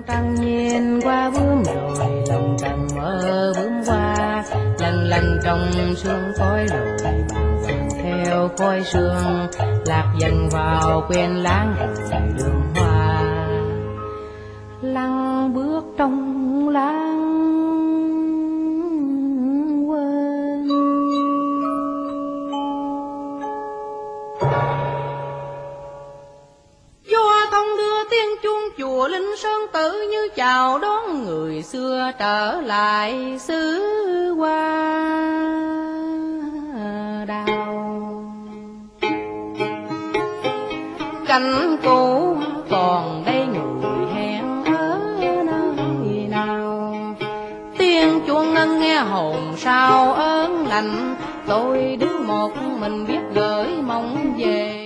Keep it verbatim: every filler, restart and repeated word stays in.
trăng nhìn qua bướm rồi lòng trăng mơ bướm qua, lần lần trong sương khói rồi vàng theo khói sương, lạc dần vào quên lãng rồi đường hoa. Lăng bước trong lãng quên. Vua Tông đưa tiếng chuông chùa Linh Sơn Tử, như chào đón người xưa trở lại xứ Hoa Đào. Cảnh cũ còn đây người hẹn ở nơi nào, tiếng chuông ngân nghe hồn sao ớn lạnh, tôi đứng một mình biết gửi mong về.